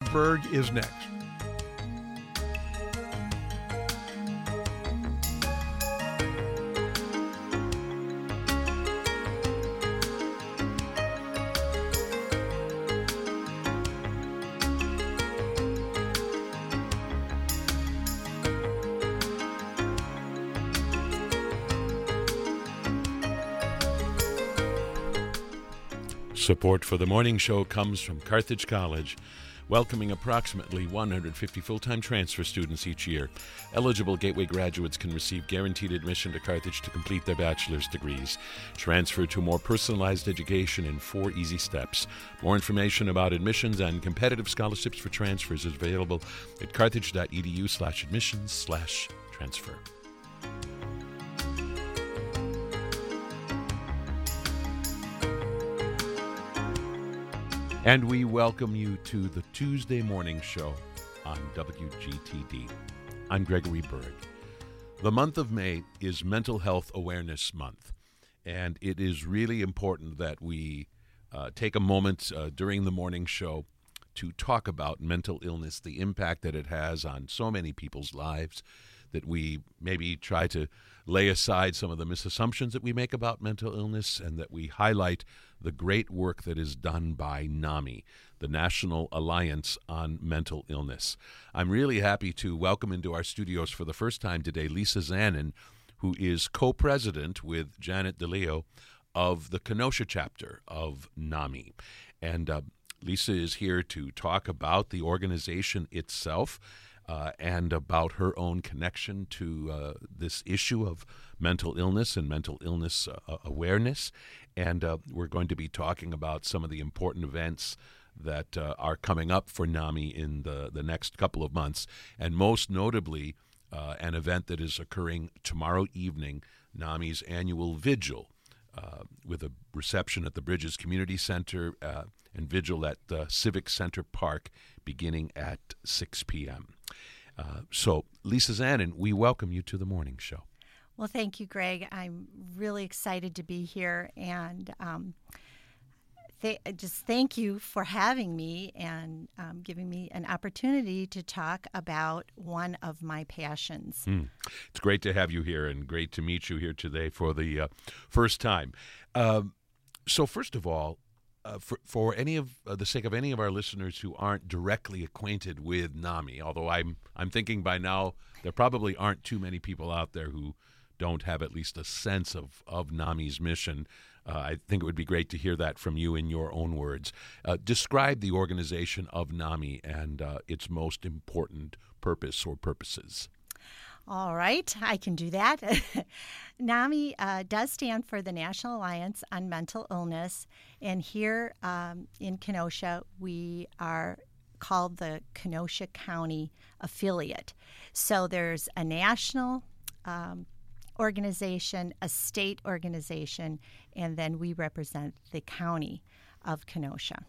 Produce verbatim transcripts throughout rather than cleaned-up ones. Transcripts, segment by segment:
Berg is next. Support for the morning show comes from Carthage College, welcoming approximately one hundred fifty full-time transfer students each year. Eligible Gateway graduates can receive guaranteed admission to Carthage to complete their bachelor's degrees. Transfer to more personalized education in four easy steps. More information about admissions and competitive scholarships for transfers is available at carthage.edu slash admissions slash transfer. And we welcome you to the Tuesday morning show on W G T D. I'm Gregory Berg. The month of May is Mental Health Awareness Month, and it is really important that we uh, take a moment uh, during the morning show to talk about mental illness, the impact that it has on so many people's lives, that we maybe try to lay aside some of the misassumptions that we make about mental illness, and that we highlight the great work that is done by NAMI, the National Alliance on Mental Illness. I'm really happy to welcome into our studios for the first time today Lisa Zanin, who is co-president with Janet DeLeo of the Kenosha chapter of NAMI. And uh, Lisa is here to talk about the organization itself, Uh, and about her own connection to uh, this issue of mental illness and mental illness uh, awareness. And uh, we're going to be talking about some of the important events that uh, are coming up for NAMI in the, the next couple of months, and most notably uh, an event that is occurring tomorrow evening, NAMI's annual vigil, uh, with a reception at the Bridges Community Center uh, and vigil at the Civic Center Park beginning at six p.m. Uh, so, Lisa Zanin, we welcome you to the morning show. Well, thank you, Greg. I'm really excited to be here, and um, th- just thank you for having me and um, giving me an opportunity to talk about one of my passions. Mm. It's great to have you here, and great to meet you here today for the uh, first time. Uh, so, first of all, Uh, for, for any of uh, the sake of any of our listeners who aren't directly acquainted with NAMI, although I'm I'm thinking by now there probably aren't too many people out there who don't have at least a sense of, of NAMI's mission, uh, I think it would be great to hear that from you in your own words. Uh, describe the organization of NAMI and uh, its most important purpose or purposes. All right, I can do that. NAMI uh, does stand for the National Alliance on Mental Illness, and here um, in Kenosha, we are called the Kenosha County Affiliate. So there's a national um, organization, a state organization, and then we represent the county of Kenosha.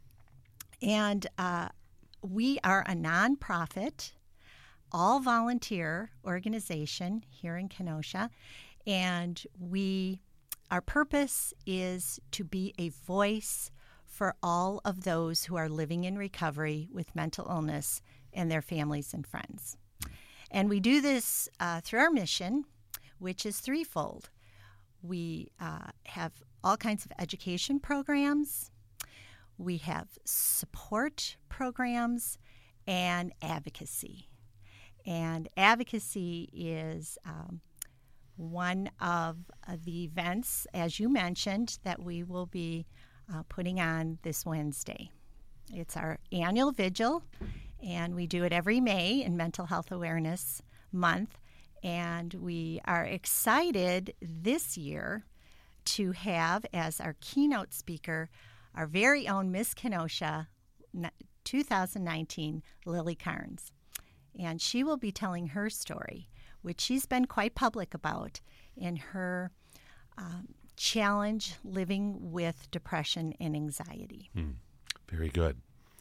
And uh, we are a nonprofit, all-volunteer organization here in Kenosha, and we, our purpose is to be a voice for all of those who are living in recovery with mental illness and their families and friends. And we do this uh, through our mission, which is threefold. We uh, have all kinds of education programs, we have support programs, and advocacy. And advocacy is um, one of uh, the events, as you mentioned, that we will be uh, putting on this Wednesday. It's our annual vigil, and we do it every May in Mental Health Awareness Month. And we are excited this year to have as our keynote speaker our very own Miss Kenosha twenty nineteen, Lily Carnes. And she will be telling her story, which she's been quite public about in her um, challenge living with depression and anxiety. Hmm. Very good.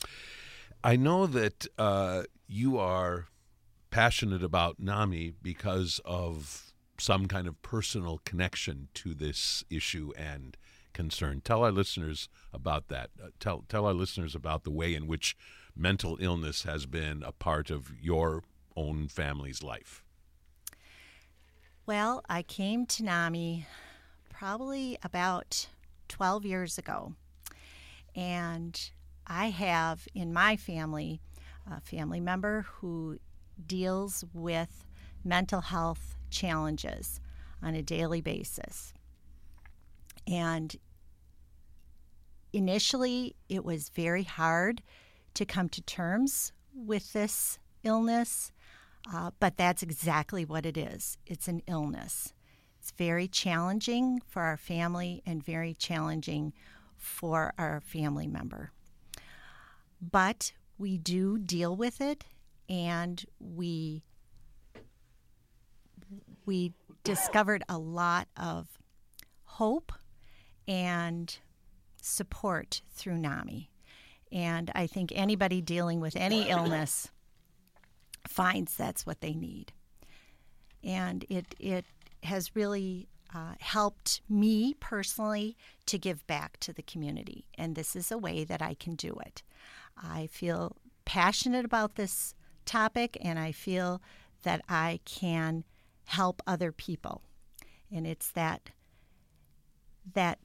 I know that uh, you are passionate about NAMI because of some kind of personal connection to this issue and concern. Tell our listeners about that. Uh, tell tell our listeners about the way in which mental illness has been a part of your own family's life? Well, I came to NAMI probably about twelve years ago, and I have in my family a family member who deals with mental health challenges on a daily basis. And initially, it was very hard to come to terms with this illness, uh, but that's exactly what it is. It's an illness. It's very challenging for our family and very challenging for our family member. But we do deal with it, and we we discovered a lot of hope and support through NAMI. And I think anybody dealing with any illness finds that's what they need. And it it has really uh, helped me personally to give back to the community. And this is a way that I can do it. I feel passionate about this topic, and I feel that I can help other people. And it's that that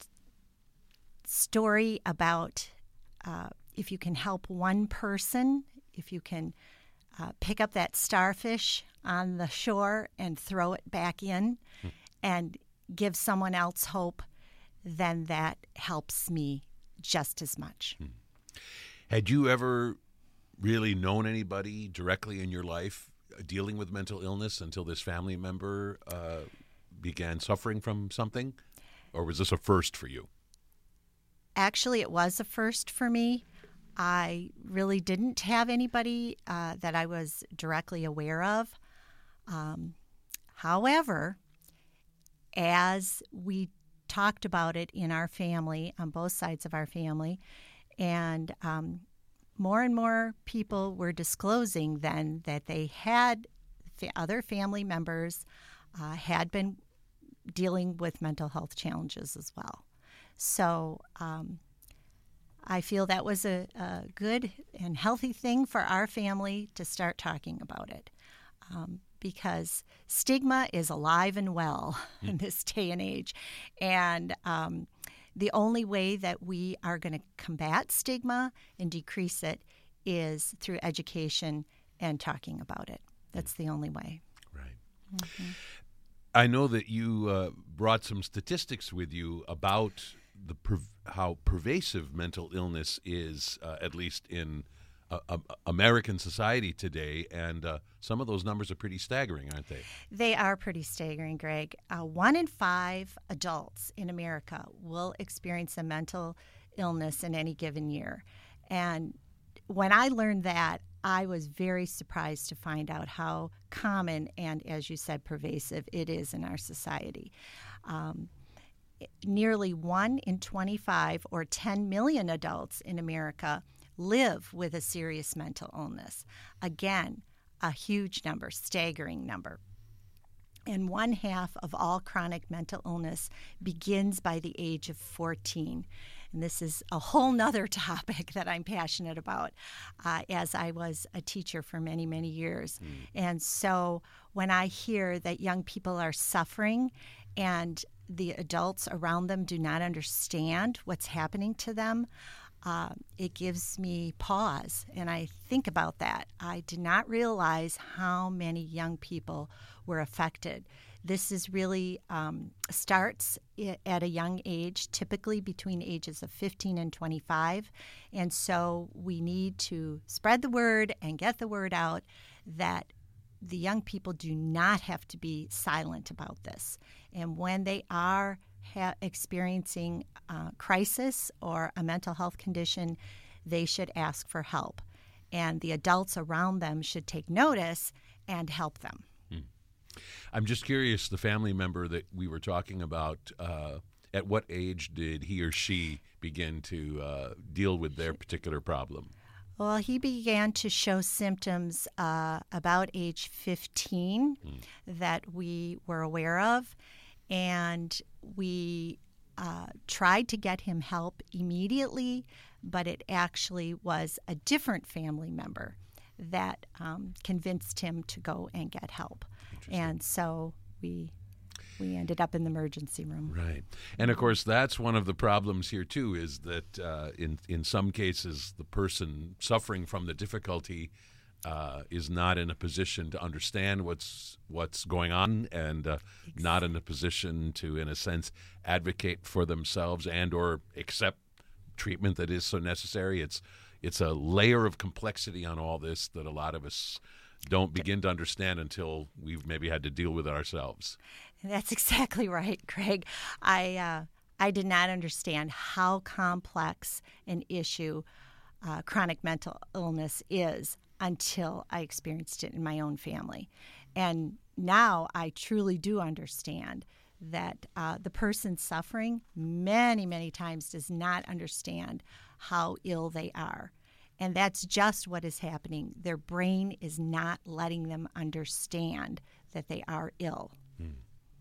story about uh, if you can help one person, if you can uh, pick up that starfish on the shore and throw it back in hmm. and give someone else hope, then that helps me just as much. Hmm. Had you ever really known anybody directly in your life dealing with mental illness until this family member uh, began suffering from something? Or was this a first for you? Actually, it was a first for me. I really didn't have anybody uh, that I was directly aware of. Um, however, as we talked about it in our family, on both sides of our family, and um, more and more people were disclosing then that they had fa- other family members uh, had been dealing with mental health challenges as well. So um, I feel that was a, a good and healthy thing for our family to start talking about it, um, because stigma is alive and well mm. in this day and age. And um, the only way that we are going to combat stigma and decrease it is through education and talking about it. That's the only way. Right. Mm-hmm. I know that you uh, brought some statistics with you about the per- how pervasive mental illness is, uh, at least in uh, uh, American society today, and uh, some of those numbers are pretty staggering, aren't they? They are pretty staggering, Greg. Uh, one in five adults in America will experience a mental illness in any given year. And when I learned that, I was very surprised to find out how common and, as you said, pervasive it is in our society. Um, nearly one in twenty-five, or ten million adults in America, live with a serious mental illness. Again, a huge number, staggering number. And one half of all chronic mental illness begins by the age of fourteen. And this is a whole nother topic that I'm passionate about, uh, as I was a teacher for many, many years. Mm. And so when I hear that young people are suffering and the adults around them do not understand what's happening to them, uh, it gives me pause. And I think about that. I did not realize how many young people were affected. This is really um, starts at a young age, typically between ages of fifteen and twenty-five. And so we need to spread the word and get the word out that the young people do not have to be silent about this. And when they are ha- experiencing uh, crisis or a mental health condition, they should ask for help. And the adults around them should take notice and help them. I'm just curious, the family member that we were talking about, uh, at what age did he or she begin to uh, deal with their particular problem? Well, he began to show symptoms uh, about age fifteen mm. that we were aware of, and we uh, tried to get him help immediately, but it actually was a different family member that um, convinced him to go and get help. And so we we ended up in the emergency room. Right. And, of course, that's one of the problems here, too, is that uh, in, in some cases the person suffering from the difficulty uh, is not in a position to understand what's what's going on and uh, exactly. not in a position to, in a sense, advocate for themselves and or accept treatment that is so necessary. It's it's a layer of complexity on all this that a lot of us don't begin to understand until we've maybe had to deal with it ourselves. That's exactly right, Craig. I uh, I did not understand how complex an issue uh, chronic mental illness is until I experienced it in my own family. And now I truly do understand that uh, the person suffering many, many times does not understand how ill they are. And that's just what is happening. Their brain is not letting them understand that they are ill. Hmm.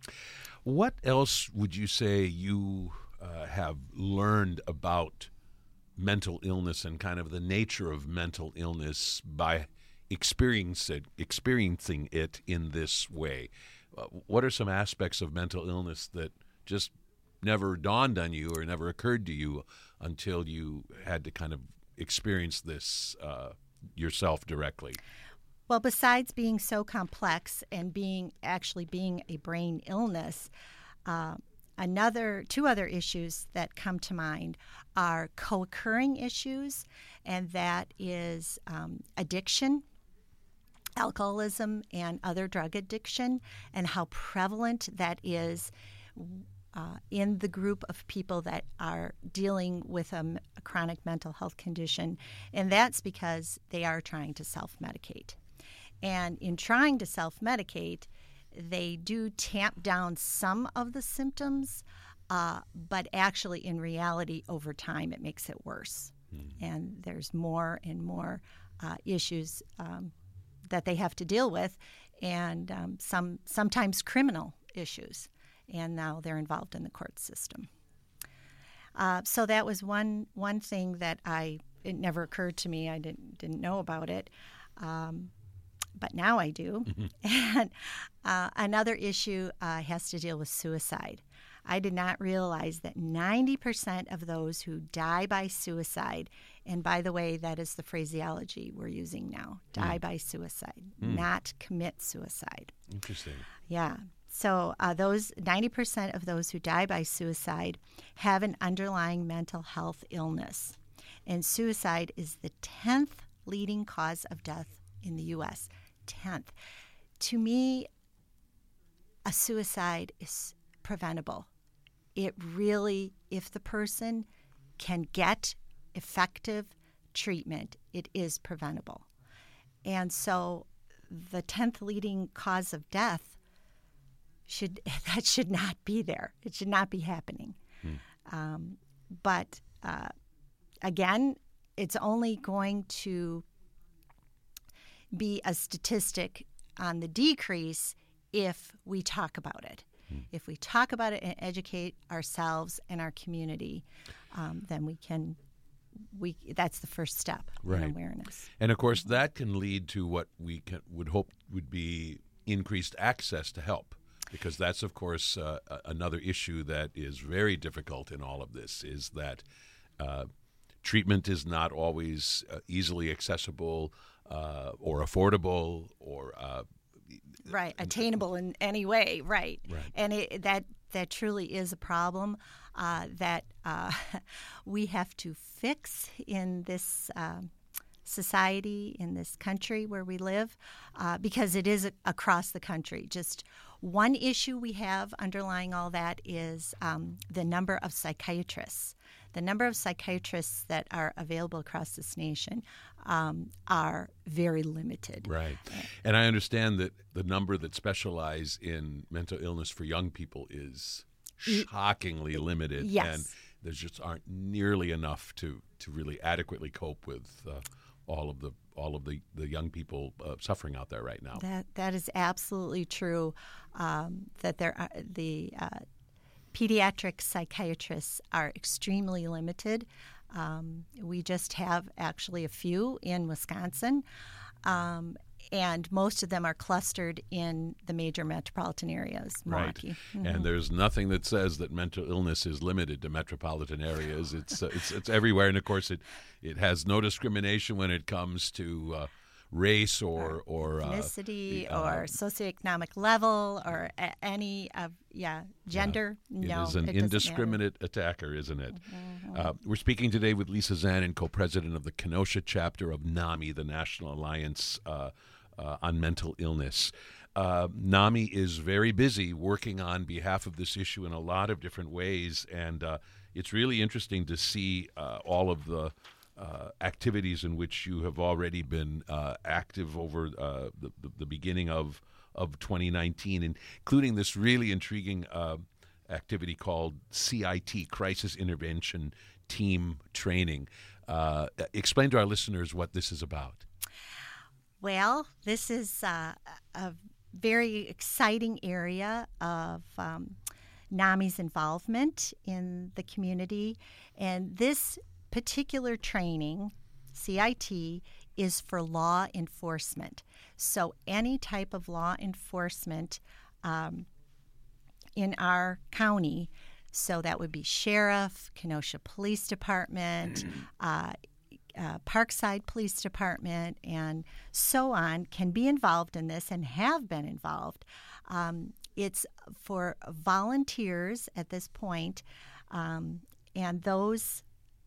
What else would you say you uh, have learned about mental illness and kind of the nature of mental illness by experience it, experiencing it in this way? Uh, what are some aspects of mental illness that just never dawned on you or never occurred to you until you had to kind of experience this uh, yourself directly? Well, besides being so complex and being actually being a brain illness, uh, another two other issues that come to mind are co-occurring issues, and that is um, addiction, alcoholism, and other drug addiction, and how prevalent that is Uh, in the group of people that are dealing with a, a chronic mental health condition, and that's because they are trying to self-medicate. And in trying to self-medicate, they do tamp down some of the symptoms, uh, but actually in reality, over time, it makes it worse. Mm-hmm. And there's more and more uh, issues um, that they have to deal with, and um, some sometimes criminal issues. And now they're involved in the court system. Uh, so that was one one thing that I it never occurred to me. I didn't didn't know about it, um, but now I do. Mm-hmm. And uh, another issue uh, has to deal with suicide. I did not realize that ninety percent of those who die by suicide, and by the way, that is the phraseology we're using now, die mm. by suicide, mm. not commit suicide. Interesting. Yeah. So uh, those ninety percent of those who die by suicide have an underlying mental health illness. And suicide is the tenth leading cause of death in the U S tenth. To me, a suicide is preventable. It really, if the person can get effective treatment, it is preventable. And so the tenth leading cause of death Should that should not be there. It should not be happening. Hmm. Um, but uh, again, it's only going to be a statistic on the decrease if we talk about it. Hmm. If we talk about it and educate ourselves and our community, um, then we can. We that's the first step right. in awareness. And of course, that can lead to what we can, would hope would be increased access to help. Because that's, of course, uh, another issue that is very difficult in all of this, is that uh, treatment is not always uh, easily accessible uh, or affordable or uh, right attainable in any way, right? Right. And it, that that truly is a problem uh, that uh, we have to fix in this Uh, society, in this country where we live, uh, because it is a- across the country. Just one issue we have underlying all that is um, the number of psychiatrists. The number of psychiatrists that are available across this nation um, are very limited. Right. And I understand that the number that specialize in mental illness for young people is shockingly limited. Yes. And there just aren't nearly enough to, to really adequately cope with uh, all of the all of the, the young people uh, suffering out there right now. That that is absolutely true. Um, that there are the uh, pediatric psychiatrists are extremely limited. Um, we just have actually a few in Wisconsin, um, and most of them are clustered in the major metropolitan areas. Milwaukee. Right, Mm-hmm. and there's nothing that says that mental illness is limited to metropolitan areas. It's uh, it's it's everywhere, and of course, it it has no discrimination when it comes to uh, race or or, or ethnicity uh, or socioeconomic level or a- any of yeah gender. Yeah. No, it is an it doesn't indiscriminate attacker, isn't it? Mm-hmm. Uh, we're speaking today with Lisa Zanin, co-president of the Kenosha chapter of NAMI, the National Alliance uh, uh, on Mental Illness. Uh, NAMI is very busy working on behalf of this issue in a lot of different ways, and uh, it's really interesting to see uh, all of the Uh, activities in which you have already been uh, active over uh, the, the, the beginning of, of twenty nineteen, including this really intriguing uh, activity called C I T, Crisis Intervention Team Training. Uh, explain to our listeners what this is about. Well, this is uh, a very exciting area of um, NAMI's involvement in the community, and this particular training, C I T, is for law enforcement. So any type of law enforcement um, in our county, so that would be sheriff, Kenosha Police Department, uh, uh, Parkside Police Department, and so on, can be involved in this and have been involved. Um, it's for volunteers at this point, um, and those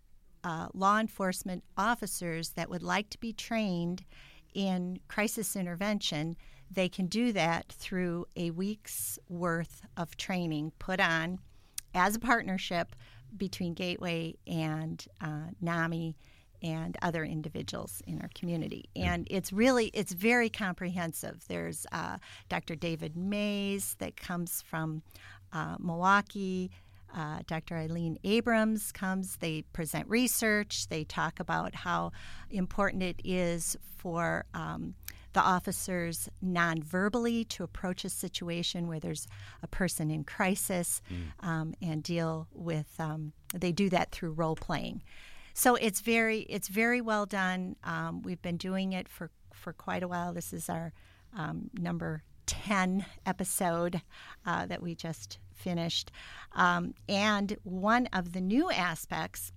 Uh, law enforcement officers that would like to be trained in crisis intervention, they can do that through a week's worth of training put on as a partnership between Gateway and uh, NAMI and other individuals in our community. And it's really, it's very comprehensive. There's uh, Doctor David Mays that comes from uh, Milwaukee. Uh, Doctor Eileen Abrams comes. They present research. They talk about how important it is for um, the officers non-verbally to approach a situation where there's a person in crisis mm. um, and deal with. Um, they do that through role playing. So it's very it's very well done. Um, we've been doing it for for quite a while. This is our um, number ten episode uh, that we just finished. Um, and one of the new aspects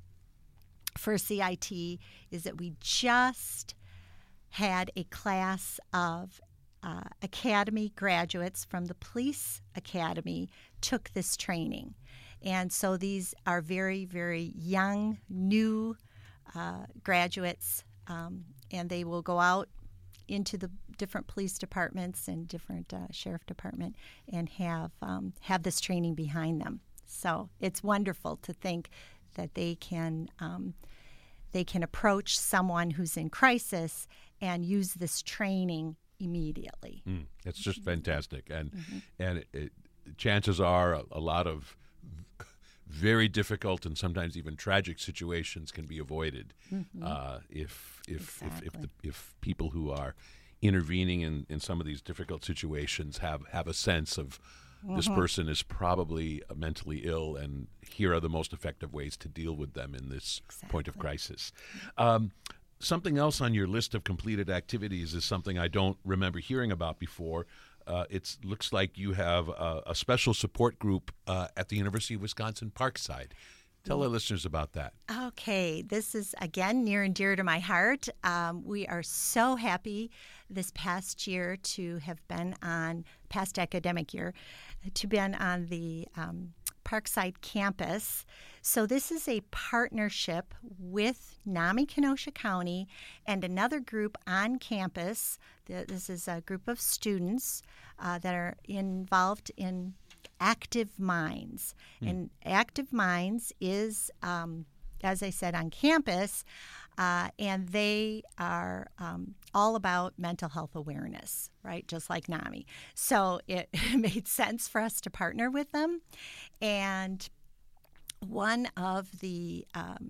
for C I T is that we just had a class of uh, academy graduates from the police academy took this training. And so these are very, very young, new uh, graduates, um, and they will go out into the different police departments and different uh, sheriff department and have um, have this training behind them. So it's wonderful to think that they can um, they can approach someone who's in crisis and use this training immediately. Mm, it's just mm-hmm. fantastic, and mm-hmm. and it, it, chances are a, a lot of very difficult and sometimes even tragic situations can be avoided mm-hmm. uh, if if, exactly. if if the, if people who are intervening in, in some of these difficult situations have, have a sense of mm-hmm. this person is probably mentally ill, and here are the most effective ways to deal with them in this exactly. point of crisis. Um, something else on your list of completed activities is something I don't remember hearing about before. Uh, it looks like you have a, a special support group uh, at the University of Wisconsin Parkside. Tell our listeners about that. Okay, this is, again, near and dear to my heart. Um, we are so happy this past year to have been on, past academic year, to been on the um, Parkside campus. So this is a partnership with NAMI Kenosha County and another group on campus. This is a group of students uh, that are involved in Active Minds. Mm. And Active Minds is, um, as I said, on campus, uh, and they are um, all about mental health awareness, right, just like NAMI. So it, it made sense for us to partner with them. And one of the um,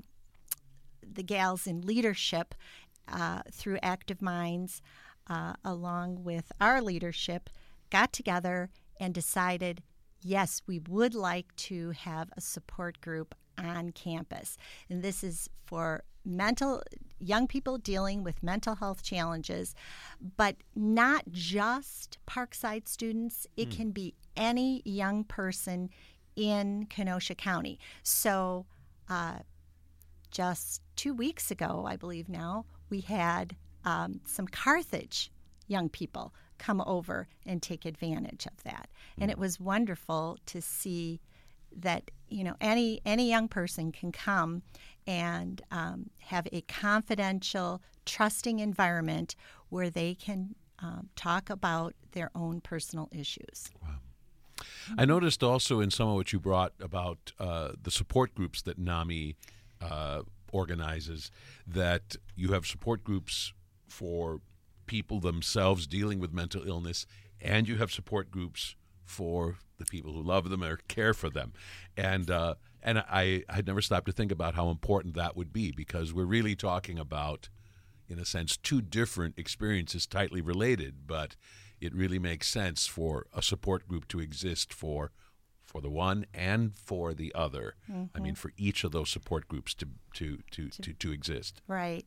the gals in leadership uh, through Active Minds, uh, along with our leadership, got together and decided, yes, we would like to have a support group on campus. And this is for mental young people dealing with mental health challenges, but not just Parkside students. It mm. can be any young person in Kenosha County. So uh, just two weeks ago, I believe now, we had um, some Carthage young people come over and take advantage of that. And it was wonderful to see that, you know, any any young person can come and um, have a confidential, trusting environment where they can um, talk about their own personal issues. Wow. I noticed also in some of what you brought about uh, the support groups that NAMI uh, organizes, that you have support groups for people themselves dealing with mental illness, and you have support groups for the people who love them or care for them. And uh, and I had never stopped to think about how important that would be, because we're really talking about, in a sense, two different experiences tightly related, but it really makes sense for a support group to exist for for the one and for the other. Mm-hmm. I mean, for each of those support groups to to to, to, to, to exist. Right.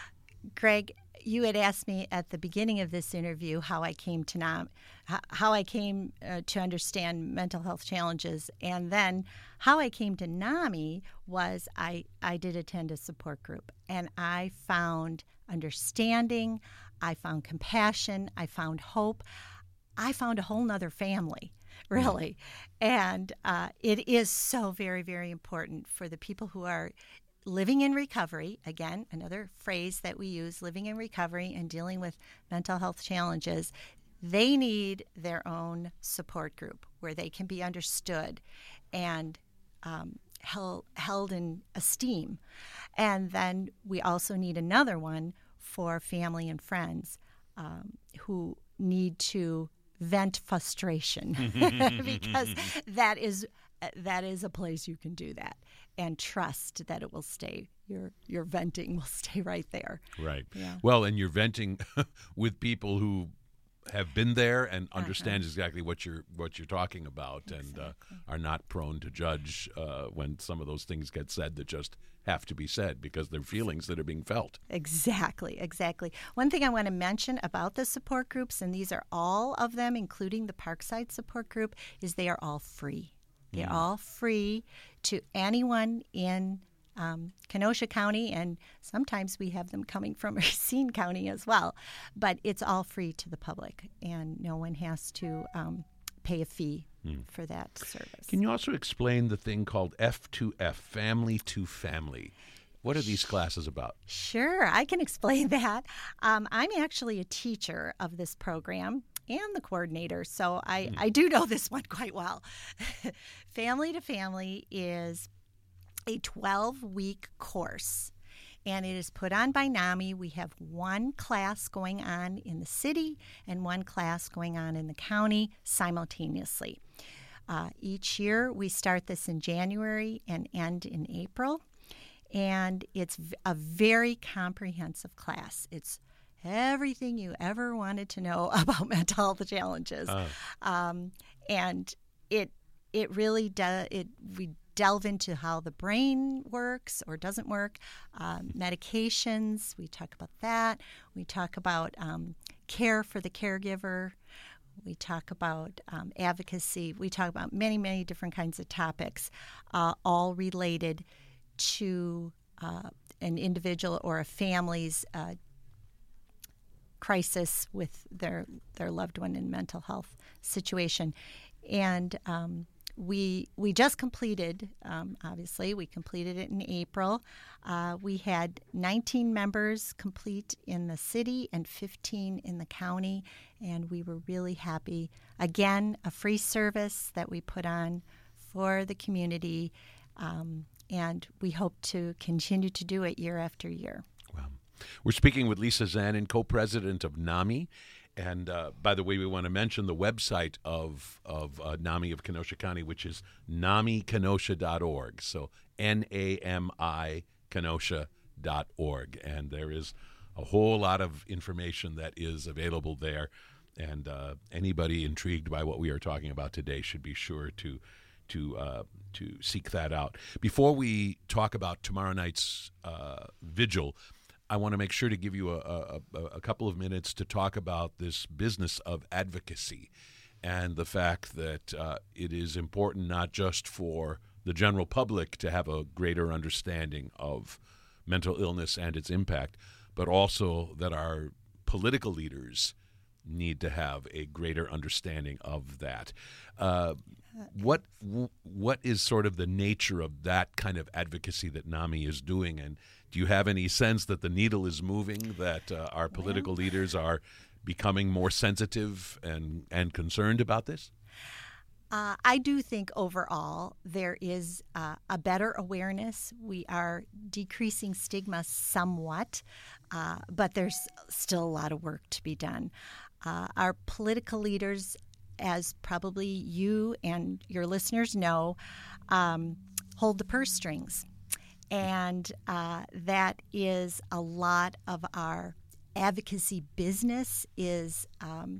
Greg, you had asked me at the beginning of this interview how I came to NAM, how I came uh, to understand mental health challenges, and then how I came to NAMI was I, I did attend a support group, and I found understanding, I found compassion, I found hope, I found a whole nother family, really. And uh, it is so very, very important for the people who are living in recovery, again, another phrase that we use, living in recovery and dealing with mental health challenges. They need their own support group where they can be understood and um, held, held in esteem. And then we also need another one for family and friends um, who need to vent frustration because that is that is a place you can do that and trust that it will stay. Your your venting will stay right there. Right. Yeah. Well, and you're venting with people who have been there and understand uh-huh. exactly what you're what you're talking about, exactly. and uh, are not prone to judge uh, when some of those things get said that just have to be said because they're feelings that are being felt. Exactly, exactly. One thing I want to mention about the support groups, and these are all of them, including the Parkside support group, is they are all free. They're mm. all free to anyone in um, Kenosha County, and sometimes we have them coming from Racine County as well. But it's all free to the public, and no one has to um, pay a fee mm. for that service. Can you also explain the thing called F two F, Family to Family? What are these classes about? Sure, I can explain that. Um, I'm actually a teacher of this program and the coordinator, so I, mm. I do know this one quite well. Family to Family is a twelve-week course, and it is put on by NAMI. We have one class going on in the city and one class going on in the county simultaneously. Uh, each year, we start this in January and end in April, and it's a very comprehensive class. It's everything you ever wanted to know about mental health challenges, oh. um, and it it really does. It we delve into how the brain works or doesn't work, um, medications. We talk about that. We talk about um, care for the caregiver. We talk about um, advocacy. We talk about many, many different kinds of topics, uh, all related to uh, an individual or a family's uh, crisis with their their loved one in mental health situation. And um, we we just completed, um, obviously, we completed it in April. Uh, we had nineteen members complete in the city and fifteen in the county, and we were really happy. Again, a free service that we put on for the community, um, and we hope to continue to do it year after year. Wow. We're speaking with Lisa Zanin, co-president of NAMI. And uh, by the way, we want to mention the website of of uh, NAMI of Kenosha County, which is nami kenosha dot org. So N A M I Kenosha dot org. And there is a whole lot of information that is available there. And uh, anybody intrigued by what we are talking about today should be sure to to uh, to seek that out. Before we talk about tomorrow night's uh, vigil, I want to make sure to give you a, a, a couple of minutes to talk about this business of advocacy and the fact that uh, it is important not just for the general public to have a greater understanding of mental illness and its impact, but also that our political leaders need to have a greater understanding of that. Uh, what what is sort of the nature of that kind of advocacy that NAMI is doing, and do you have any sense that the needle is moving, that uh, our political well, leaders are becoming more sensitive and, and concerned about this? Uh, I do think overall there is uh, a better awareness. We are decreasing stigma somewhat, uh, but there's still a lot of work to be done. Uh, our political leaders, as probably you and your listeners know, um, hold the purse strings. And uh, that is a lot of our advocacy business is um,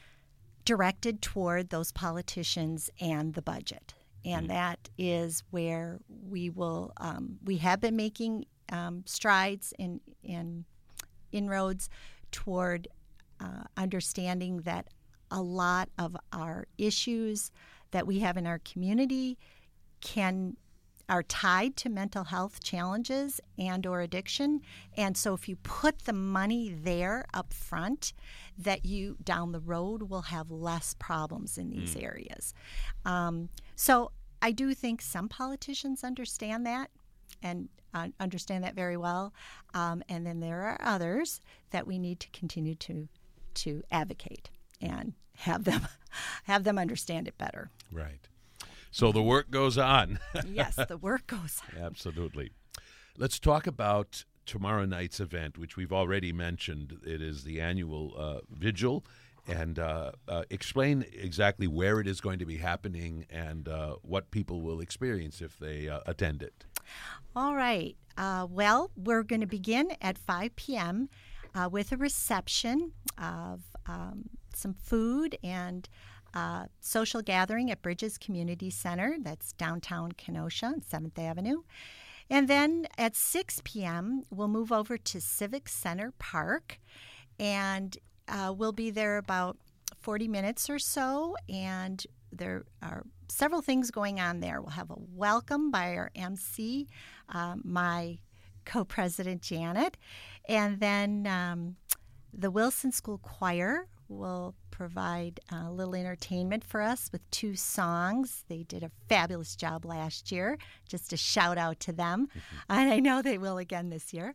directed toward those politicians and the budget. And mm-hmm. that is where we will, um, we have been making um, strides in, in inroads toward uh, understanding that a lot of our issues that we have in our community can are tied to mental health challenges and or addiction. And so if you put the money there up front, that you down the road will have less problems in these mm. areas. Um, so I do think some politicians understand that and uh, understand that very well. Um, and then there are others that we need to continue to to advocate and have them have them understand it better. Right. So the work goes on. Yes, the work goes on. Absolutely. Let's talk about tomorrow night's event, which we've already mentioned. It is the annual uh, vigil. And uh, uh, explain exactly where it is going to be happening and uh, what people will experience if they uh, attend it. All right. Uh, well, we're going to begin at five p.m. Uh, with a reception of um, some food and Uh, social gathering at Bridges Community Center. That's downtown Kenosha on seventh Avenue. And then at six p.m., we'll move over to Civic Center Park, and uh, we'll be there about forty minutes or so, and there are several things going on there. We'll have a welcome by our M C, uh, my co-president Janet, and then um, the Wilson School Choir will provide a little entertainment for us with two songs. They did a fabulous job last year. Just a shout out to them. Mm-hmm. And I know they will again this year.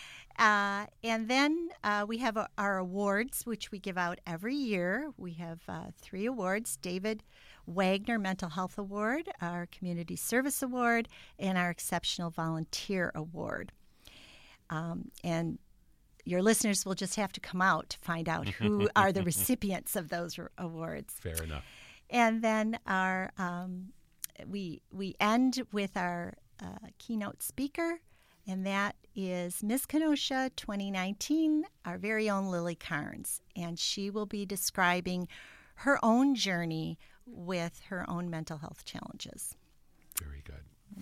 Uh, and then uh, we have a, our awards, which we give out every year. We have uh, three awards: David Wagner Mental Health Award, our Community Service Award, and our Exceptional Volunteer Award. Um, and your listeners will just have to come out to find out who are the recipients of those r- awards. Fair enough. And then our um, we we end with our uh, keynote speaker, and that is Miss Kenosha twenty nineteen, our very own Lily Carnes. And she will be describing her own journey with her own mental health challenges. Very good.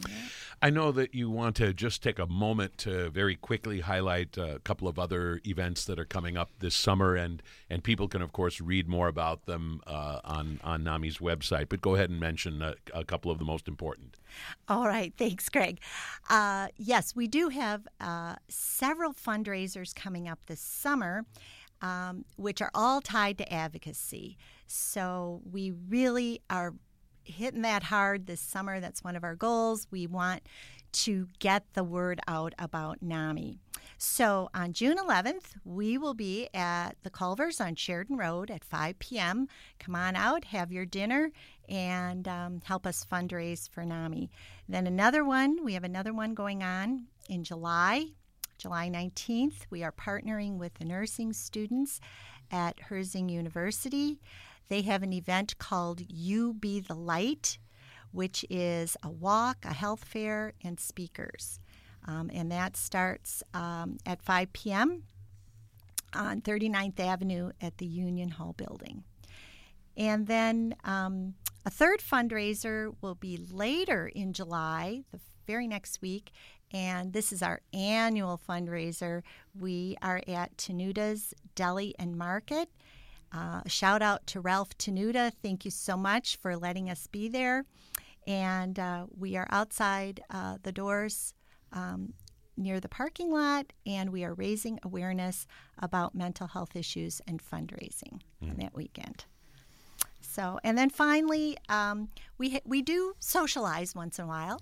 I know that you want to just take a moment to very quickly highlight a couple of other events that are coming up this summer, and, and people can, of course, read more about them uh, on, on NAMI's website. But go ahead and mention a, a couple of the most important. All right. Thanks, Greg. Uh, yes, we do have uh, several fundraisers coming up this summer, um, which are all tied to advocacy. So we really are hitting that hard this summer. That's one of our goals. We want to get the word out about NAMI. So on June eleventh, we will be at the Culvers on Sheridan Road at five p.m. Come on out, have your dinner, and um, help us fundraise for NAMI. Then another one, we have another one going on in July, July nineteenth. We are partnering with the nursing students at Herzing University. They have an event called You Be the Light, which is a walk, a health fair, and speakers. Um, and that starts um, at five p.m. on thirty-ninth Avenue at the Union Hall building. And then um, a third fundraiser will be later in July, the very next week, and this is our annual fundraiser. We are at Tenuda's Deli and Market. Uh, a shout out to Ralph Tenuta. Thank you so much for letting us be there. And uh, we are outside uh, the doors um, near the parking lot, and we are raising awareness about mental health issues and fundraising mm. on that weekend. So, and then finally, um, we we do socialize once in a while,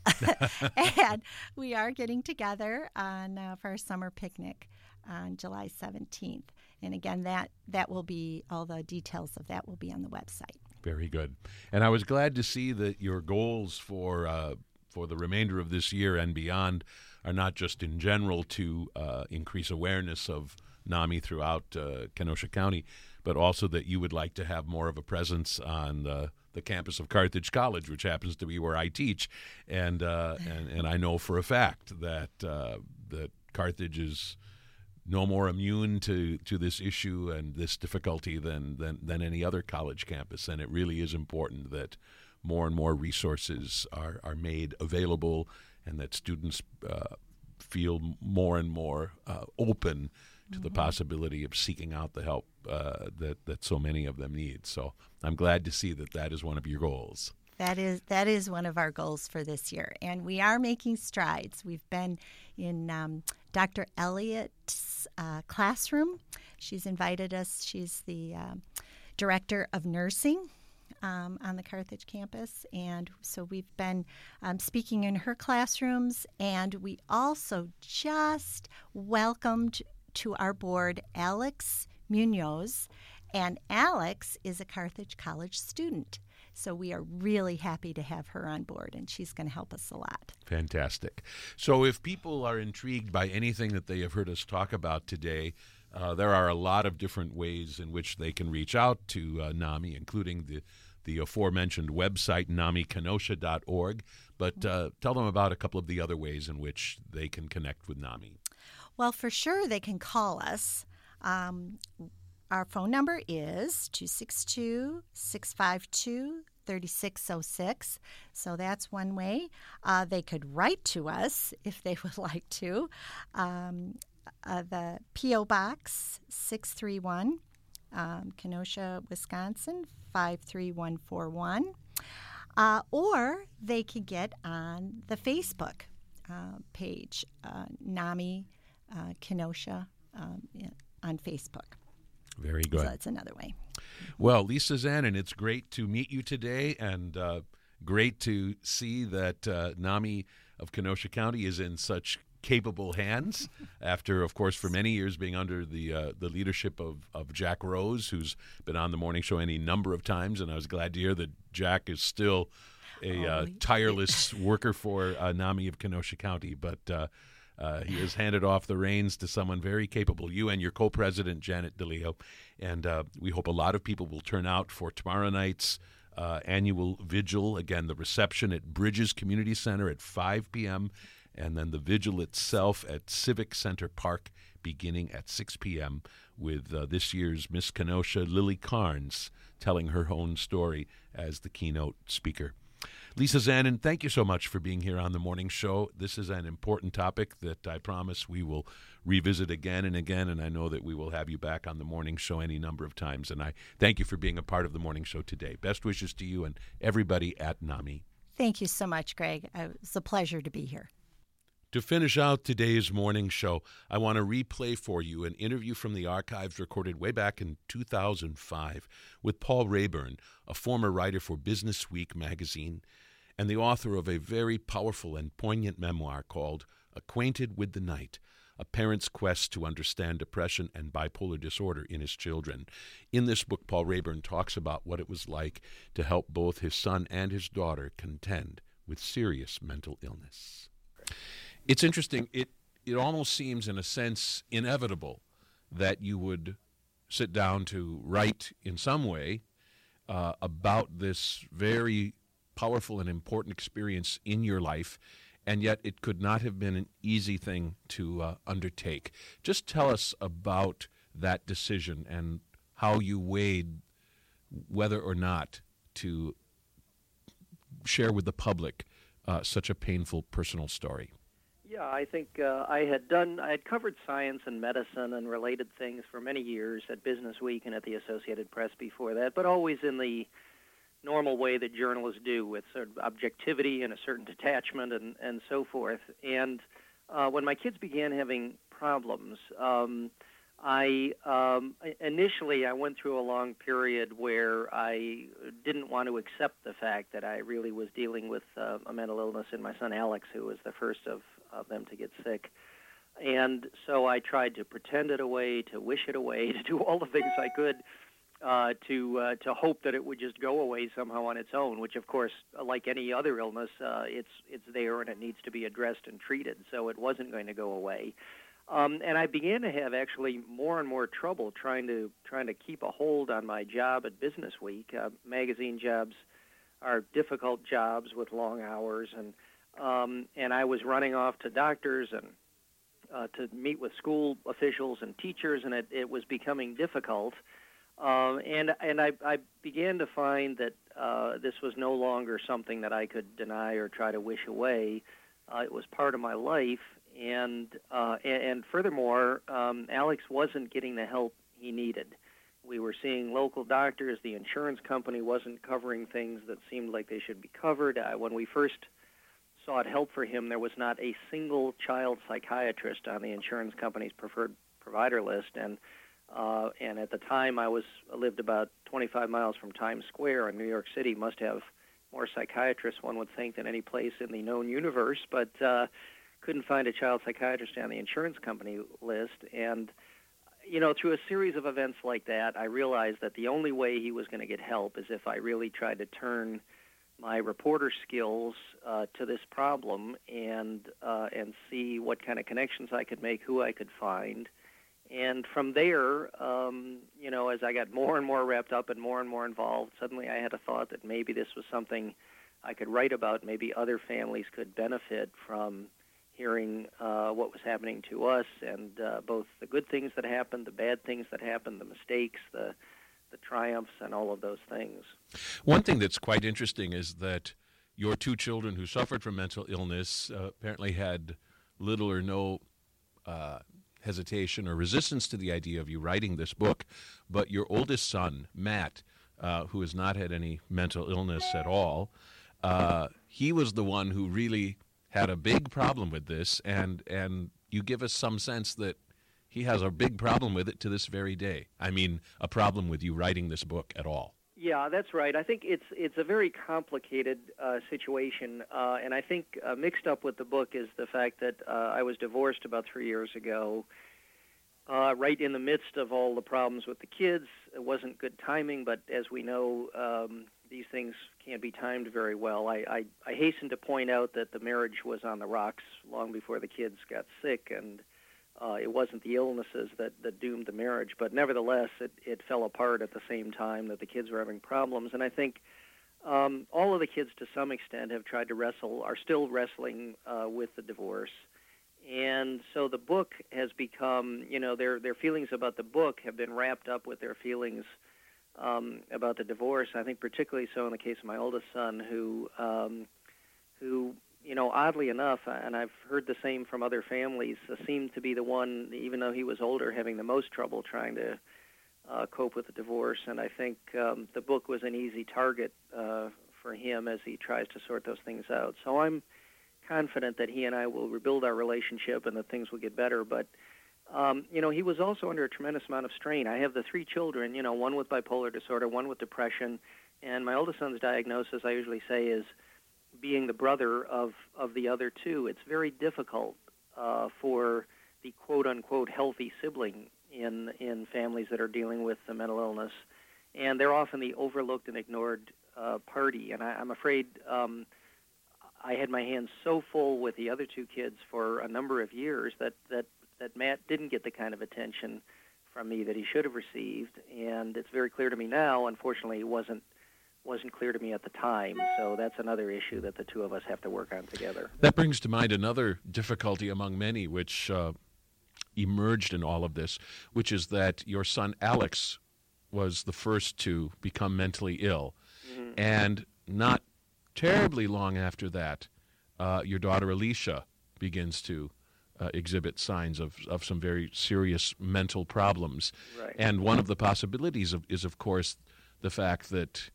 and we are getting together on uh, for our summer picnic on July seventeenth. And again, that that will be, all the details of that will be on the website. Very good. And I was glad to see that your goals for uh, for the remainder of this year and beyond are not just in general to uh, increase awareness of NAMI throughout uh, Kenosha County, but also that you would like to have more of a presence on the, the campus of Carthage College, which happens to be where I teach. And uh, and, and I know for a fact that uh, that Carthage is no more immune to, to this issue and this difficulty than, than, than any other college campus. And it really is important that more and more resources are, are made available and that students uh, feel more and more uh, open to the possibility of seeking out the help uh, that, that so many of them need. So I'm glad to see that that is one of your goals. That is that is one of our goals for this year, and we are making strides. We've been in um, Doctor Elliott's uh, classroom. She's invited us. She's the uh, director of nursing um, on the Carthage campus, and so we've been um, speaking in her classrooms, and we also just welcomed to our board Alex Munoz, and Alex is a Carthage College student. So we are really happy to have her on board, and she's going to help us a lot. Fantastic. So if people are intrigued by anything that they have heard us talk about today, uh, there are a lot of different ways in which they can reach out to uh, NAMI, including the, the aforementioned website, nami kenosha dot org. But uh, tell them about a couple of the other ways in which they can connect with NAMI. Well, for sure, they can call us. Um, Our phone number is two six two, six five two, three six zero six. So that's one way. Uh, they could write to us if they would like to. Um, uh, the P O Box six three one, um, Kenosha, Wisconsin, five three one four one. Uh, or they could get on the Facebook uh, page, uh, NAMI uh, Kenosha um, on Facebook. Very good. So that's another way. Well, Lisa Zanin, it's great to meet you today, and uh, great to see that uh, NAMI of Kenosha County is in such capable hands after, of course, for many years being under the uh, the leadership of, of Jack Rose, who's been on the morning show any number of times, and I was glad to hear that Jack is still a uh, tireless worker for uh, NAMI of Kenosha County, but uh, Uh, he has handed off the reins to someone very capable, you and your co-president, Janet DeLeo. And uh, we hope a lot of people will turn out for tomorrow night's uh, annual vigil. Again, the reception at Bridges Community Center at five p.m., and then the vigil itself at Civic Center Park beginning at six p.m. with uh, this year's Miss Kenosha, Lily Carnes, telling her own story as the keynote speaker. Lisa Zanin, thank you so much for being here on the morning show. This is an important topic that I promise we will revisit again and again, and I know that we will have you back on the morning show any number of times. And I thank you for being a part of the morning show today. Best wishes to you and everybody at NAMI. Thank you so much, Greg. It's a pleasure to be here. To finish out today's morning show, I want to replay for you an interview from the archives recorded way back in two thousand five with Paul Rayburn, a former writer for Business Week magazine and the author of a very powerful and poignant memoir called Acquainted with the Night, a parent's quest to understand depression and bipolar disorder in his children. In this book, Paul Rayburn talks about what it was like to help both his son and his daughter contend with serious mental illness. It's interesting. It it almost seems, in a sense, inevitable that you would sit down to write in some way uh, about this very powerful and important experience in your life, and yet it could not have been an easy thing to uh, undertake. Just tell us about that decision and how you weighed whether or not to share with the public uh, such a painful personal story? Yeah, I think uh, I had done, I had covered science and medicine and related things for many years at Business Week and at the Associated Press before that, but always in the normal way that journalists do, with sort of objectivity and a certain detachment and, and so forth. And uh, when my kids began having problems, um, I um, initially I went through a long period where I didn't want to accept the fact that I really was dealing with uh, a mental illness in my son Alex, who was the first of, of them to get sick. And so I tried to pretend it away, to wish it away, to do all the things I could uh, to uh, to hope that it would just go away somehow on its own, which, of course, like any other illness, uh, it's it's there and it needs to be addressed and treated, so it wasn't going to go away. Um, and I began to have actually more and more trouble trying to trying to keep a hold on my job at Business Week. Uh, magazine jobs are difficult jobs with long hours, and um, and I was running off to doctors and uh, to meet with school officials and teachers, and it, it was becoming difficult. Um, and and I, I began to find that uh, this was no longer something that I could deny or try to wish away. Uh, it was part of my life. And, uh, and furthermore, um, Alex wasn't getting the help he needed. We were seeing local doctors. The insurance company wasn't covering things that seemed like they should be covered. Uh, when we first sought help for him, there was not a single child psychiatrist on the insurance company's preferred provider list. And uh, and at the time, I was lived about twenty-five miles from Times Square, and New York City must have more psychiatrists, one would think, than any place in the known universe. But uh, couldn't find a child psychiatrist on the insurance company list. And, you know, through a series of events like that, I realized that the only way he was going to get help is if I really tried to turn my reporter skills uh, to this problem and uh, and see what kind of connections I could make, who I could find. And from there, um, you know, as I got more and more wrapped up and more and more involved, suddenly I had a thought that maybe this was something I could write about. Maybe other families could benefit from hearing uh, what was happening to us, and uh, both the good things that happened, the bad things that happened, the mistakes, the the triumphs, and all of those things. One thing that's quite interesting is that your two children who suffered from mental illness uh, apparently had little or no uh, hesitation or resistance to the idea of you writing this book, but your oldest son, Matt, uh, who has not had any mental illness at all, uh, he was the one who really had a big problem with this, and and you give us some sense that he has a big problem with it to this very day. I mean, a problem with you writing this book at all. Yeah, that's right. I think it's it's a very complicated uh, situation, uh, and I think uh, mixed up with the book is the fact that uh, I was divorced about three years ago, uh, right in the midst of all the problems with the kids. It wasn't good timing, but as we know, um, these things can't be timed very well. I, I, I hasten to point out that the marriage was on the rocks long before the kids got sick, and uh, it wasn't the illnesses that, that doomed the marriage, but nevertheless, it, it fell apart at the same time that the kids were having problems. And I think um, all of the kids, to some extent, have tried to wrestle, are still wrestling uh, with the divorce. And so the book has become, you know, their their feelings about the book have been wrapped up with their feelings um, about the divorce. I think particularly so in the case of my oldest son, who, um, who, you know, oddly enough, and I've heard the same from other families, uh, seemed to be the one, even though he was older, having the most trouble trying to uh, cope with the divorce. And I think um, the book was an easy target uh, for him as he tries to sort those things out. So I'm confident that he and I will rebuild our relationship and that things will get better. But, um, you know, he was also under a tremendous amount of strain. I have the three children, you know, one with bipolar disorder, one with depression, and my oldest son's diagnosis, I usually say, is being the brother of, of the other two. It's very difficult uh, for the quote-unquote healthy sibling in in families that are dealing with the mental illness, and they're often the overlooked and ignored uh, party. And I, I'm afraid um, I had my hands so full with the other two kids for a number of years that, that, that Matt didn't get the kind of attention from me that he should have received, and it's very clear to me now. Unfortunately, it wasn't wasn't clear to me at the time, so that's another issue that the two of us have to work on together. That brings to mind another difficulty among many which uh, emerged in all of this, which is that your son Alex was the first to become mentally ill, mm-hmm. and not terribly long after that, uh, your daughter Alicia begins to uh, exhibit signs of, of some very serious mental problems. Right. And one of the possibilities of, is, of course, the fact that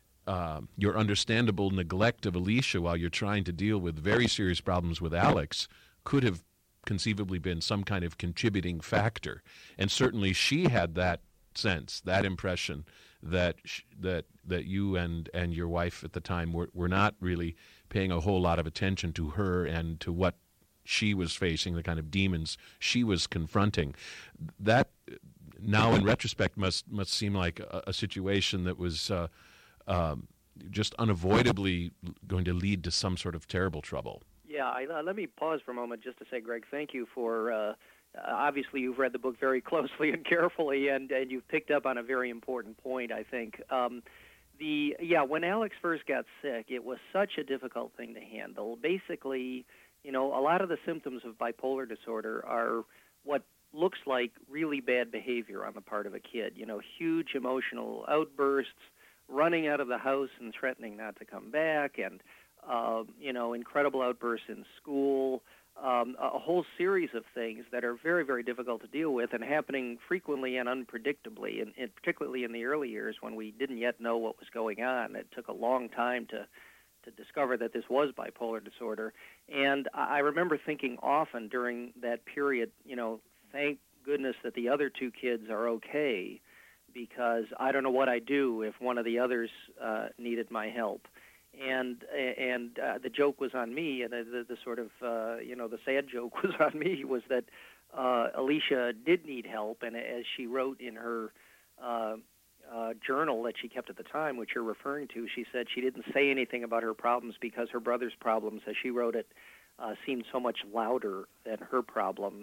uh, your understandable neglect of Alicia while you're trying to deal with very serious problems with Alex could have conceivably been some kind of contributing factor. And certainly she had that sense, that impression that sh- that that you and, and your wife at the time were, were not really paying a whole lot of attention to her and to what she was facing, the kind of demons she was confronting. That now in retrospect must must seem like a, a situation that was uh, um, just unavoidably going to lead to some sort of terrible trouble. Yeah, I, uh, let me pause for a moment just to say, Greg, thank you for, uh, uh, obviously you've read the book very closely and carefully, and, and you've picked up on a very important point, I think. Um, the yeah, when Alex first got sick, it was such a difficult thing to handle. Basically, you know, a lot of the symptoms of bipolar disorder are what looks like really bad behavior on the part of a kid. You know, huge emotional outbursts, running out of the house and threatening not to come back, and Uh, you know, incredible outbursts in school, um, a whole series of things that are very, very difficult to deal with and happening frequently and unpredictably, and, and particularly in the early years when we didn't yet know what was going on. It took a long time to, to discover that this was bipolar disorder. And I remember thinking often during that period, you know, thank goodness that the other two kids are okay, because I don't know what I'd do if one of the others uh, needed my help. And and uh, the joke was on me, and the, the sort of, uh, you know, the sad joke was on me, was that uh, Alicia did need help, and as she wrote in her uh, uh, journal that she kept at the time, which you're referring to, she said she didn't say anything about her problems because her brother's problems, as she wrote it, uh, seemed so much louder than her problems.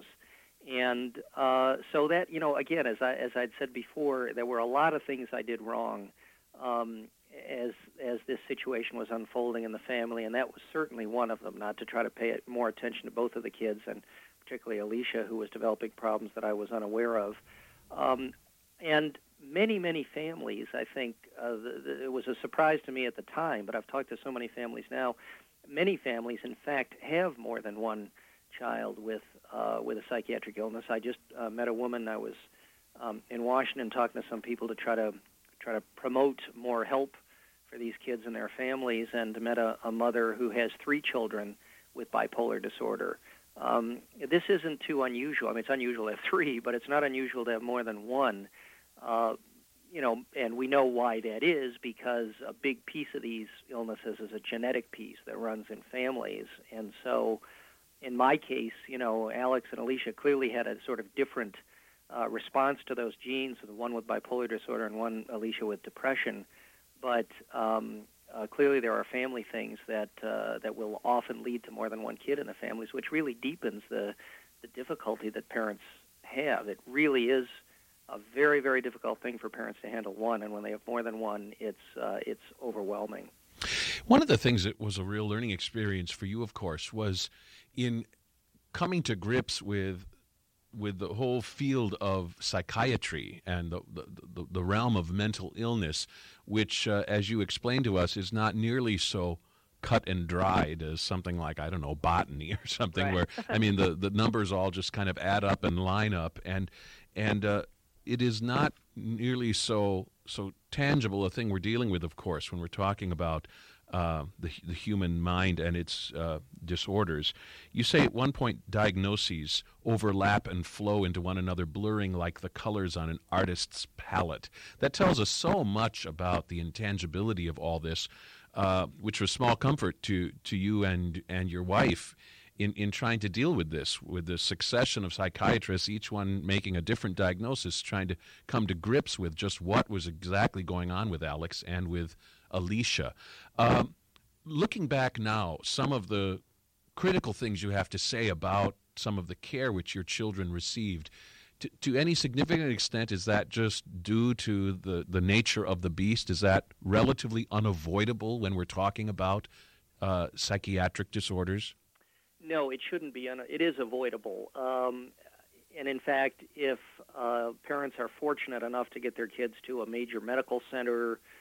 And uh, so that, you know, again, as, I, as I'd said before, there were a lot of things I did wrong Um, as as this situation was unfolding in the family, and that was certainly one of them, not to try to pay more attention to both of the kids, and particularly Alicia, who was developing problems that I was unaware of. Um, and many, many families, I think, uh, the, the, it was a surprise to me at the time, but I've talked to so many families now, many families, in fact, have more than one child with uh, with a psychiatric illness. I just uh, met a woman, I was um, in Washington talking to some people to try to try to promote more help for these kids and their families, and met a, a mother who has three children with bipolar disorder. Um, this isn't too unusual. I mean, it's unusual to have three, but it's not unusual to have more than one. Uh, you know, and we know why that is, because a big piece of these illnesses is a genetic piece that runs in families. And so in my case, you know, Alex and Alicia clearly had a sort of different Uh, response to those genes, the one with bipolar disorder and one, Alicia, with depression. But um, uh, clearly there are family things that uh, that will often lead to more than one kid in the families, which really deepens the, the difficulty that parents have. It really is a very, very difficult thing for parents to handle one, and when they have more than one, it's uh, it's overwhelming. One of the things that was a real learning experience for you, of course, was in coming to grips with with the whole field of psychiatry and the, the, the realm of mental illness, which, uh, as you explained to us, is not nearly so cut and dried as something like, I don't know, botany or something, right. where, I mean, the, the numbers all just kind of add up and line up. And and uh, it is not nearly so so tangible a thing we're dealing with, of course, when we're talking about Uh, the, the human mind and its uh, disorders. You say at one point diagnoses overlap and flow into one another, blurring like the colors on an artist's palette. That tells us so much about the intangibility of all this, uh, which was small comfort to, to you and, and your wife in, in trying to deal with this, with the succession of psychiatrists, each one making a different diagnosis, trying to come to grips with just what was exactly going on with Alex and with Alicia. Um, looking back now, some of the critical things you have to say about some of the care which your children received, to, to any significant extent, is that just due to the, the nature of the beast? Is that relatively unavoidable when we're talking about uh, psychiatric disorders? No, it shouldn't be. Un- it is avoidable. Um, and in fact, if uh, parents are fortunate enough to get their kids to a major medical center,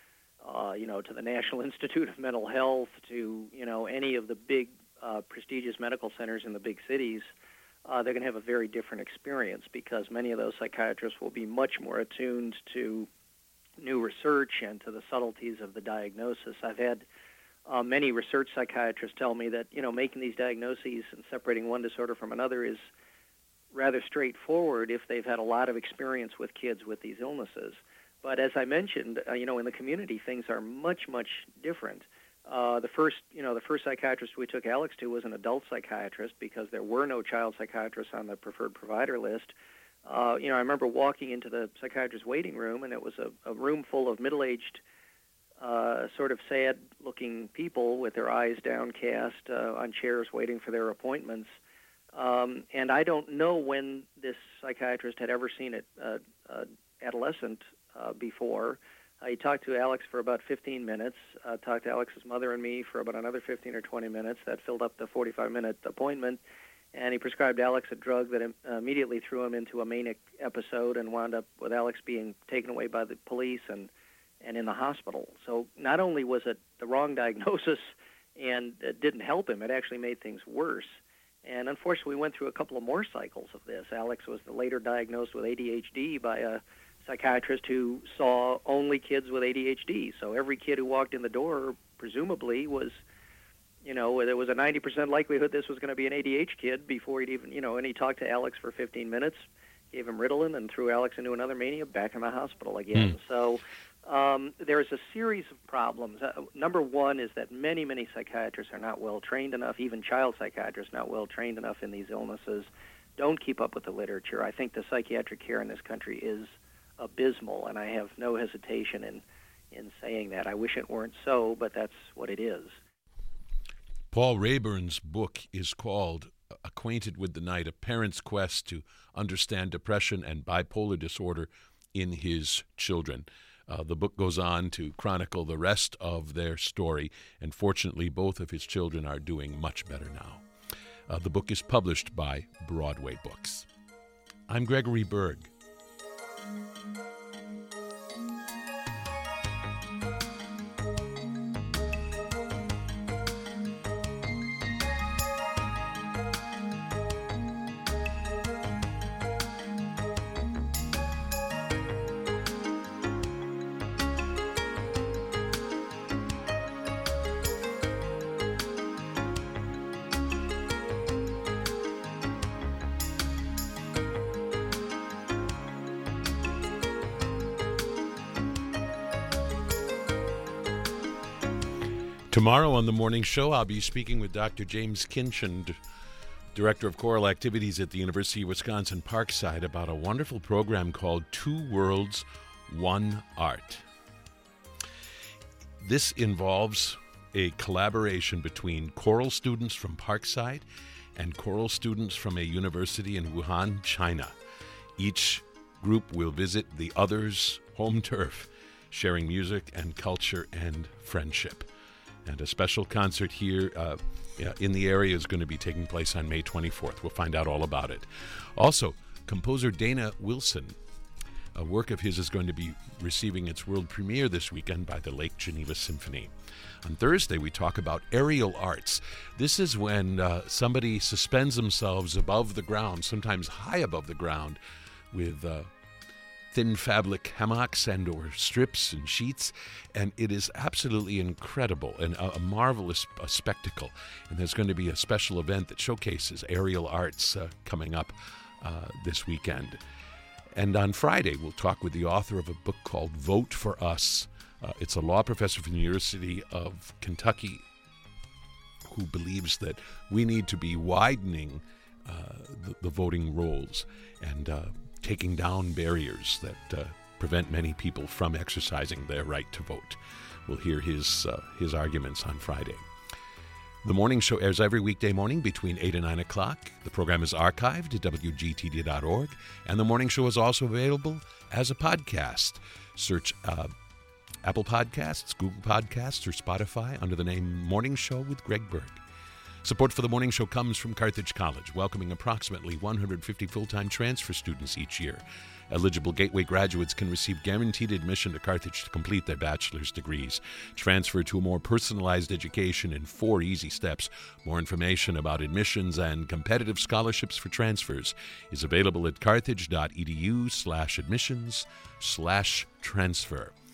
uh, you know, to the National Institute of Mental Health, to, you know, any of the big uh, prestigious medical centers in the big cities, uh, they're going to have a very different experience because many of those psychiatrists will be much more attuned to new research and to the subtleties of the diagnosis. I've had uh, many research psychiatrists tell me that, you know, making these diagnoses and separating one disorder from another is rather straightforward if they've had a lot of experience with kids with these illnesses. But as I mentioned, uh, you know, in the community, things are much, much different. Uh, the first, you know, the first psychiatrist we took Alex to was an adult psychiatrist because there were no child psychiatrists on the preferred provider list. Uh, you know, I remember walking into the psychiatrist's waiting room, and it was a, a room full of middle-aged, uh, sort of sad-looking people with their eyes downcast uh, on chairs waiting for their appointments. Um, and I don't know when this psychiatrist had ever seen an uh, uh, adolescent uh, before. Uh, he talked to Alex for about fifteen minutes, uh, talked to Alex's mother and me for about another fifteen or twenty minutes. That filled up the forty-five minute appointment. And he prescribed Alex a drug that im- immediately threw him into a manic episode and wound up with Alex being taken away by the police and, and in the hospital. So not only was it the wrong diagnosis and it didn't help him, it actually made things worse. And unfortunately, we went through a couple of more cycles of this. Alex was later diagnosed with A D H D by a psychiatrist who saw only kids with A D H D. So every kid who walked in the door, presumably, was, you know, there was a ninety percent likelihood this was going to be an A D H kid before he'd even, you know, and he talked to Alex for fifteen minutes, gave him Ritalin, and threw Alex into another mania, back in the hospital again. Mm. So um, there's a series of problems. Uh, number one is that many, many psychiatrists are not well trained enough, even child psychiatrists not well trained enough in these illnesses, don't keep up with the literature. I think the psychiatric care in this country is abysmal, and I have no hesitation in, in saying that. I wish it weren't so, but that's what it is. Paul Rayburn's book is called Acquainted with the Night, A Parent's Quest to Understand Depression and Bipolar Disorder in His Children. Uh, the book goes on to chronicle the rest of their story, and fortunately both of his children are doing much better now. Uh, the book is published by Broadway Books. I'm Gregory Berg. Tomorrow on the morning show, I'll be speaking with Doctor James Kinchin, D- Director of Choral Activities at the University of Wisconsin Parkside, about a wonderful program called Two Worlds, One Art. This involves a collaboration between choral students from Parkside and choral students from a university in Wuhan, China. Each group will visit the other's home turf, sharing music and culture and friendship. And a special concert here uh, in the area is going to be taking place on May twenty-fourth. We'll find out all about it. Also, composer Dana Wilson, a work of his is going to be receiving its world premiere this weekend by the Lake Geneva Symphony. On Thursday, we talk about aerial arts. This is when uh, somebody suspends themselves above the ground, sometimes high above the ground, with uh, thin fabric hammocks and or strips and sheets, and it is absolutely incredible and a, a marvelous a spectacle. And there's going to be a special event that showcases aerial arts uh, coming up uh, this weekend. And on Friday, we'll talk with the author of a book called Vote for Us. Uh, it's a law professor from the University of Kentucky who believes that we need to be widening uh, the, the voting rolls and uh, taking down barriers that uh, prevent many people from exercising their right to vote. We'll hear his uh, his arguments on Friday. The morning show airs every weekday morning between eight and nine o'clock. The program is archived at W G T D dot org, and the morning show is also available as a podcast. Search uh, Apple Podcasts, Google Podcasts, or Spotify under the name Morning Show with Greg Berg. Support for the morning show comes from Carthage College, welcoming approximately one hundred fifty full-time transfer students each year. Eligible Gateway graduates can receive guaranteed admission to Carthage to complete their bachelor's degrees. Transfer to a more personalized education in four easy steps. More information about admissions and competitive scholarships for transfers is available at carthage.edu slash admissions slash transfer.